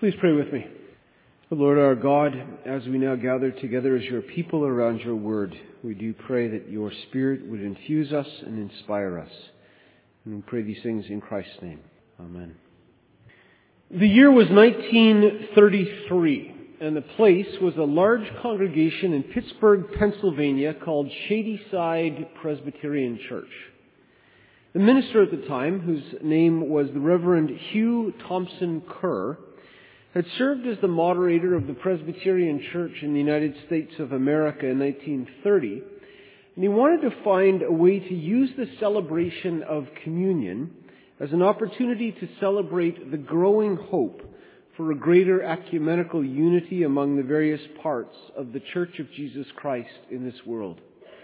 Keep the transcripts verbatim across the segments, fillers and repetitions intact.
Please pray with me. Lord our God, as we now gather together as your people around your word, we do pray that your Spirit would infuse us and inspire us. And we pray these things in Christ's name. Amen. The year was nineteen thirty-three, and the place was a large congregation in Pittsburgh, Pennsylvania called Shadyside Presbyterian Church. The minister at the time, whose name was the Reverend Hugh Thompson Kerr, had served as the moderator of the Presbyterian Church in the United States of America in nineteen thirty, and he wanted to find a way to use the celebration of communion as an opportunity to celebrate the growing hope for a greater ecumenical unity among the various parts of the Church of Jesus Christ in this world.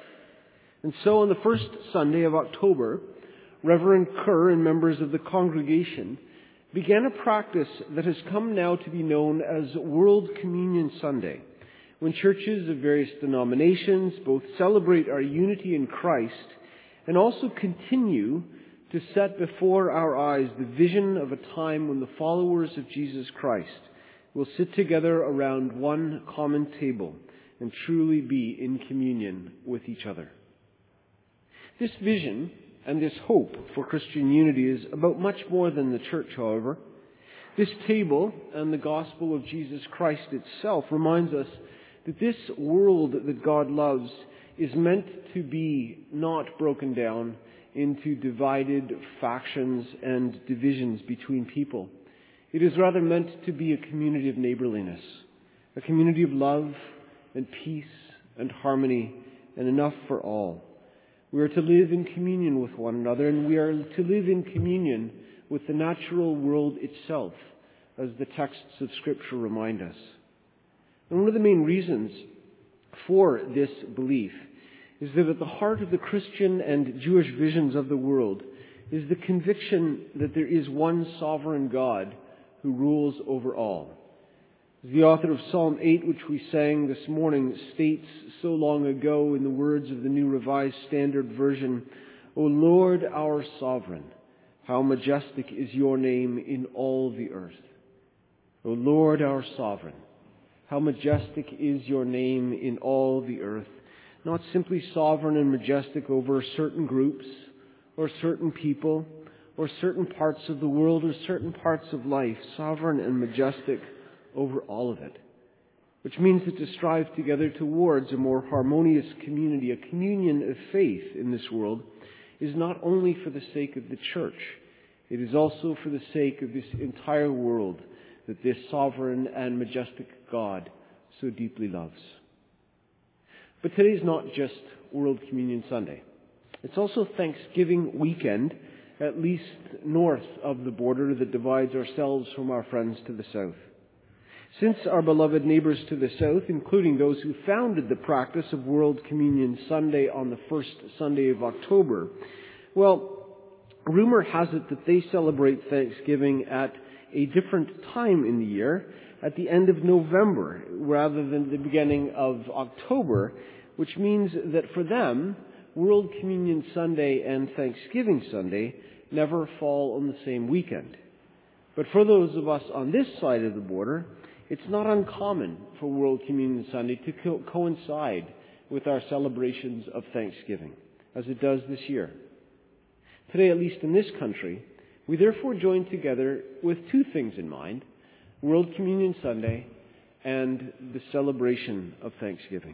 And so on the first Sunday of October, Reverend Kerr and members of the congregation began a practice that has come now to be known as World Communion Sunday, when churches of various denominations both celebrate our unity in Christ and also continue to set before our eyes the vision of a time when the followers of Jesus Christ will sit together around one common table and truly be in communion with each other. This vision and this hope for Christian unity is about much more than the church, however. This table and the gospel of Jesus Christ itself reminds us that this world that God loves is meant to be not broken down into divided factions and divisions between people. It is rather meant to be a community of neighborliness, a community of love and peace and harmony and enough for all. We are to live in communion with one another, and we are to live in communion with the natural world itself, as the texts of Scripture remind us. And one of the main reasons for this belief is that at the heart of the Christian and Jewish visions of the world is the conviction that there is one sovereign God who rules over all. As the author of Psalm eight, which we sang this morning, states so long ago in the words of the New Revised Standard Version, O Lord, our sovereign, how majestic is your name in all the earth. O Lord, our sovereign, how majestic is your name in all the earth. Not simply sovereign and majestic over certain groups or certain people or certain parts of the world or certain parts of life, sovereign and majestic over all of it. Which means that to strive together towards a more harmonious community, a communion of faith in this world, is not only for the sake of the church, it is also for the sake of this entire world that this sovereign and majestic God so deeply loves. But today is not just World Communion Sunday. It's also Thanksgiving weekend, at least north of the border that divides ourselves from our friends to the south. Since our beloved neighbors to the south, including those who founded the practice of World Communion Sunday on the first Sunday of October, well, rumor has it that they celebrate Thanksgiving at a different time in the year, at the end of November rather than the beginning of October, which means that for them, World Communion Sunday and Thanksgiving Sunday never fall on the same weekend. But for those of us on this side of the border, it's not uncommon for World Communion Sunday to co- coincide with our celebrations of Thanksgiving, as it does this year. Today, at least in this country, we therefore join together with two things in mind: World Communion Sunday and the celebration of Thanksgiving.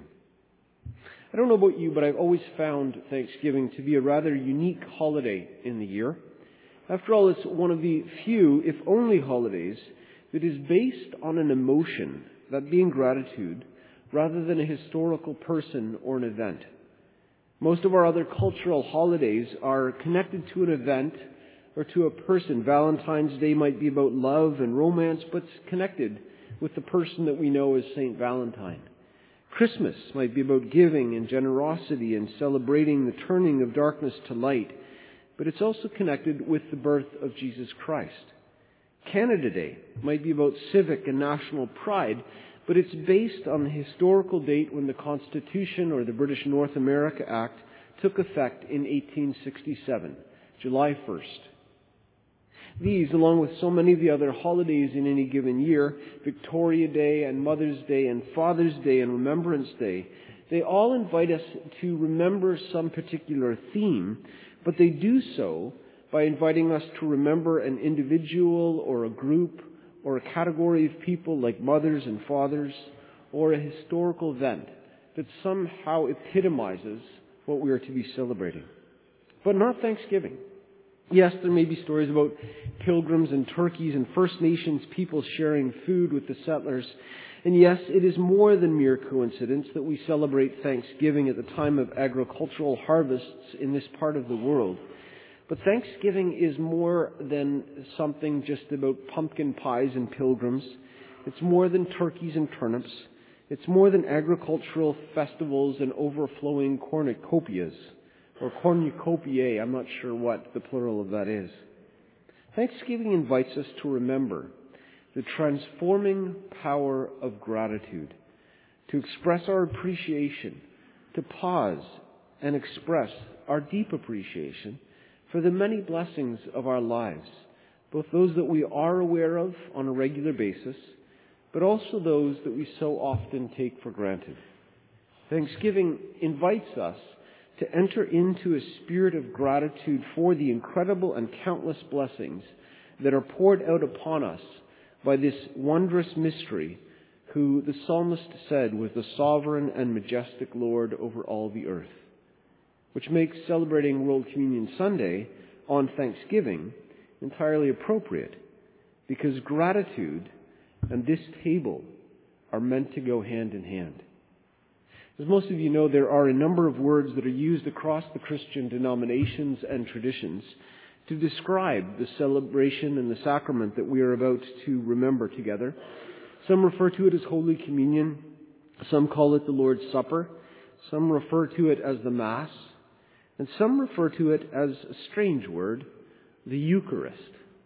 I don't know about you, but I've always found Thanksgiving to be a rather unique holiday in the year. After all, it's one of the few, if only, holidays that is based on an emotion, that being gratitude, rather than a historical person or an event. Most of our other cultural holidays are connected to an event or to a person. Valentine's Day might be about love and romance, but it's connected with the person that we know as Saint Valentine. Christmas might be about giving and generosity and celebrating the turning of darkness to light, but it's also connected with the birth of Jesus Christ. Canada Day might be about civic and national pride, but it's based on the historical date when the Constitution, or the British North America Act, took effect in eighteen sixty-seven, July first. These, along with so many of the other holidays in any given year, Victoria Day and Mother's Day and Father's Day and Remembrance Day, they all invite us to remember some particular theme, but they do so by inviting us to remember an individual or a group or a category of people like mothers and fathers, or a historical event that somehow epitomizes what we are to be celebrating. But not Thanksgiving. Yes, there may be stories about pilgrims and turkeys and First Nations people sharing food with the settlers. And yes, it is more than mere coincidence that we celebrate Thanksgiving at the time of agricultural harvests in this part of the world. But Thanksgiving is more than something just about pumpkin pies and pilgrims. It's more than turkeys and turnips. It's more than agricultural festivals and overflowing cornucopias, or cornucopiae, I'm not sure what the plural of that is. Thanksgiving invites us to remember the transforming power of gratitude, to express our appreciation, to pause and express our deep appreciation for the many blessings of our lives, both those that we are aware of on a regular basis, but also those that we so often take for granted. Thanksgiving invites us to enter into a spirit of gratitude for the incredible and countless blessings that are poured out upon us by this wondrous mystery, who the psalmist said was the sovereign and majestic Lord over all the earth. Which makes celebrating World Communion Sunday on Thanksgiving entirely appropriate, because gratitude and this table are meant to go hand in hand. As most of you know, there are a number of words that are used across the Christian denominations and traditions to describe the celebration and the sacrament that we are about to remember together. Some refer to it as Holy Communion. Some call it the Lord's Supper. Some refer to it as the Mass. And some refer to it as a strange word, the Eucharist.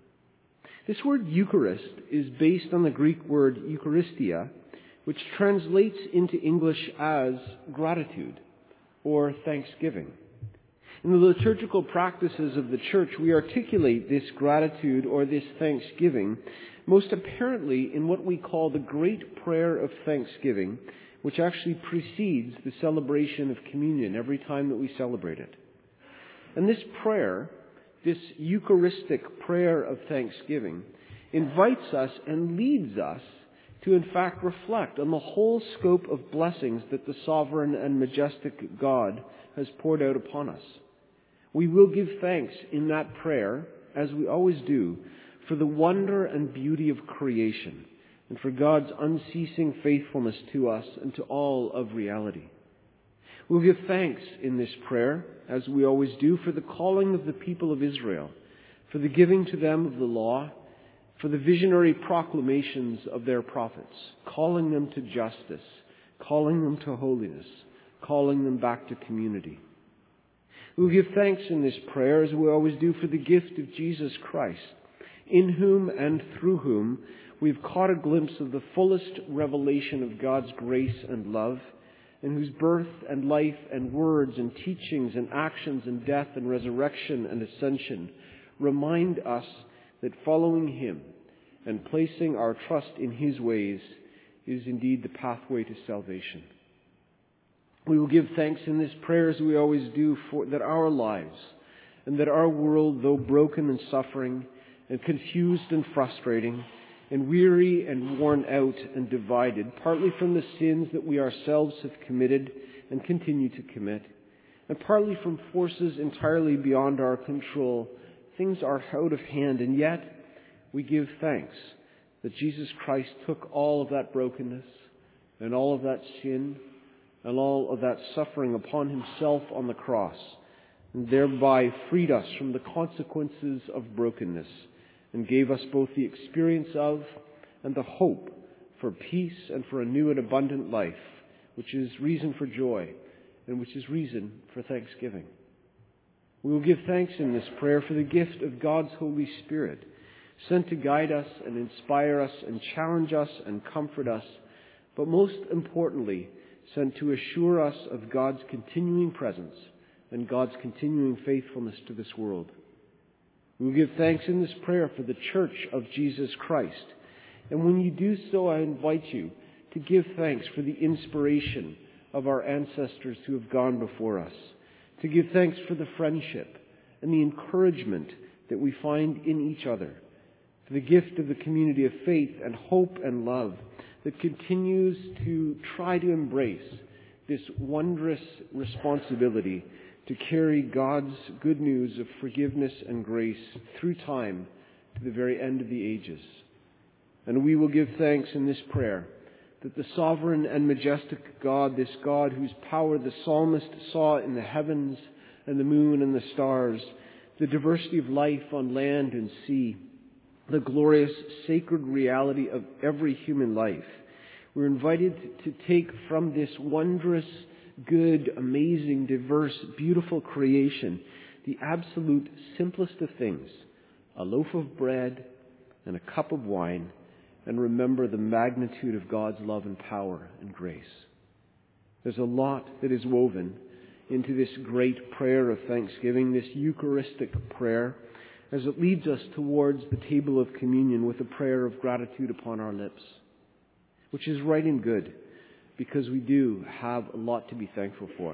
This word Eucharist is based on the Greek word Eucharistia, which translates into English as gratitude or thanksgiving. In the liturgical practices of the Church, we articulate this gratitude or this thanksgiving most apparently in what we call the Great Prayer of Thanksgiving, which actually precedes the celebration of communion every time that we celebrate it. And this prayer, this Eucharistic prayer of thanksgiving, invites us and leads us to in fact reflect on the whole scope of blessings that the sovereign and majestic God has poured out upon us. We will give thanks in that prayer, as we always do, for the wonder and beauty of creation, and for God's unceasing faithfulness to us and to all of reality. We'll give thanks in this prayer, as we always do, for the calling of the people of Israel, for the giving to them of the law, for the visionary proclamations of their prophets, calling them to justice, calling them to holiness, calling them back to community. We'll give thanks in this prayer, as we always do, for the gift of Jesus Christ, in whom and through whom we've caught a glimpse of the fullest revelation of God's grace and love, and whose birth and life and words and teachings and actions and death and resurrection and ascension remind us that following Him and placing our trust in His ways is indeed the pathway to salvation. We will give thanks in this prayer, as we always do, for that our lives and that our world, though broken and suffering and confused and frustrating and weary and worn out and divided, partly from the sins that we ourselves have committed and continue to commit, and partly from forces entirely beyond our control, things are out of hand, and yet we give thanks that Jesus Christ took all of that brokenness and all of that sin and all of that suffering upon Himself on the cross, and thereby freed us from the consequences of brokenness, and gave us both the experience of and the hope for peace and for a new and abundant life, which is reason for joy and which is reason for thanksgiving. We will give thanks in this prayer for the gift of God's Holy Spirit, sent to guide us and inspire us and challenge us and comfort us, but most importantly, sent to assure us of God's continuing presence and God's continuing faithfulness to this world. We will give thanks in this prayer for the Church of Jesus Christ. And when you do so, I invite you to give thanks for the inspiration of our ancestors who have gone before us, to give thanks for the friendship and the encouragement that we find in each other, for the gift of the community of faith and hope and love that continues to try to embrace this wondrous responsibility to carry God's good news of forgiveness and grace through time to the very end of the ages. And we will give thanks in this prayer that the sovereign and majestic God, this God whose power the psalmist saw in the heavens and the moon and the stars, the diversity of life on land and sea, the glorious sacred reality of every human life, we're invited to take from this wondrous, good, amazing, diverse, beautiful creation the absolute simplest of things, a loaf of bread and a cup of wine, and remember the magnitude of God's love and power and grace. There's a lot that is woven into this great prayer of thanksgiving, this Eucharistic prayer, as it leads us towards the table of communion with a prayer of gratitude upon our lips, which is right and good, because we do have a lot to be thankful for.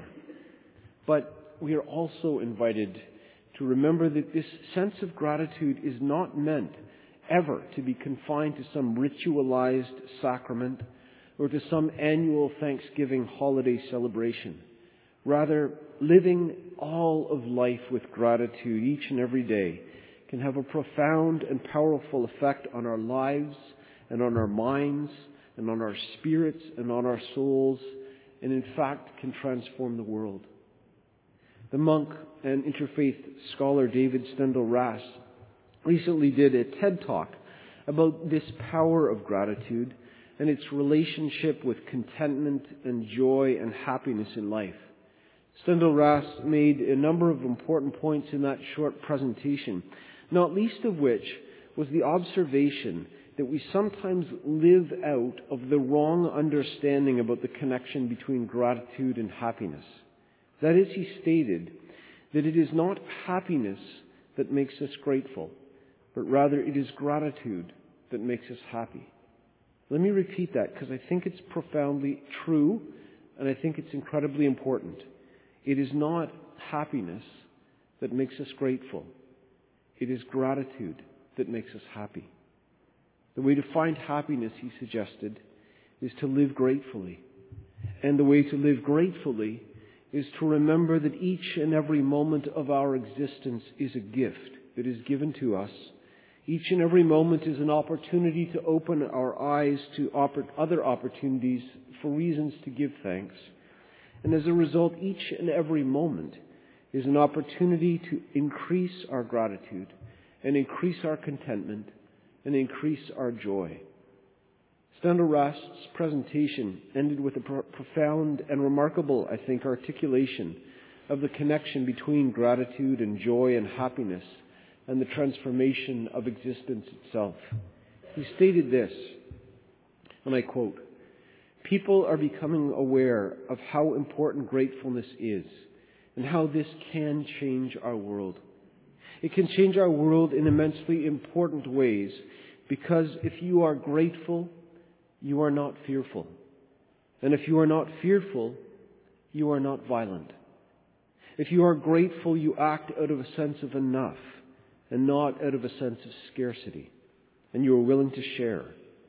But we are also invited to remember that this sense of gratitude is not meant ever to be confined to some ritualized sacrament or to some annual Thanksgiving holiday celebration. Rather, living all of life with gratitude each and every day can have a profound and powerful effect on our lives and on our minds and on our spirits and on our souls, and in fact can transform the world. The monk and interfaith scholar David Steindl-Rast recently did a TED Talk about this power of gratitude and its relationship with contentment and joy and happiness in life. Steindl-Rast made a number of important points in that short presentation, not least of which was the observation that we sometimes live out of the wrong understanding about the connection between gratitude and happiness. That is, he stated that it is not happiness that makes us grateful, but rather it is gratitude that makes us happy. Let me repeat that because I think it's profoundly true and I think it's incredibly important. It is not happiness that makes us grateful. It is gratitude that makes us happy. The way to find happiness, he suggested, is to live gratefully. And the way to live gratefully is to remember that each and every moment of our existence is a gift that is given to us. Each and every moment is an opportunity to open our eyes to oppor- other opportunities for reasons to give thanks. And as a result, each and every moment is an opportunity to increase our gratitude and increase our contentment and increase our joy. Steindl-Rast's presentation ended with a pro- profound and remarkable, I think, articulation of the connection between gratitude and joy and happiness and the transformation of existence itself. He stated this, and I quote, "People are becoming aware of how important gratefulness is and how this can change our world. It can change our world in immensely important ways because if you are grateful, you are not fearful. And if you are not fearful, you are not violent. If you are grateful, you act out of a sense of enough and not out of a sense of scarcity, and you are willing to share.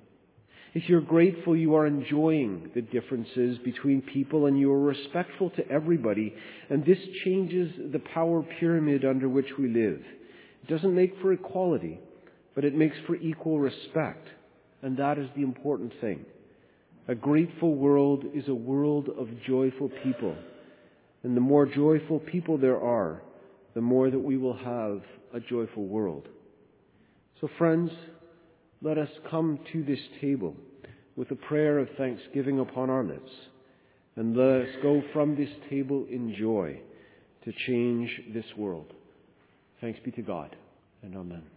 If you're grateful, you are enjoying the differences between people and you are respectful to everybody, and this changes the power pyramid under which we live. It doesn't make for equality, but it makes for equal respect, and that is the important thing. A grateful world is a world of joyful people, and the more joyful people there are, the more that we will have a joyful world. So friends, let us come to this table with a prayer of thanksgiving upon our lips, and let us go from this table in joy to change this world. Thanks be to God, and amen.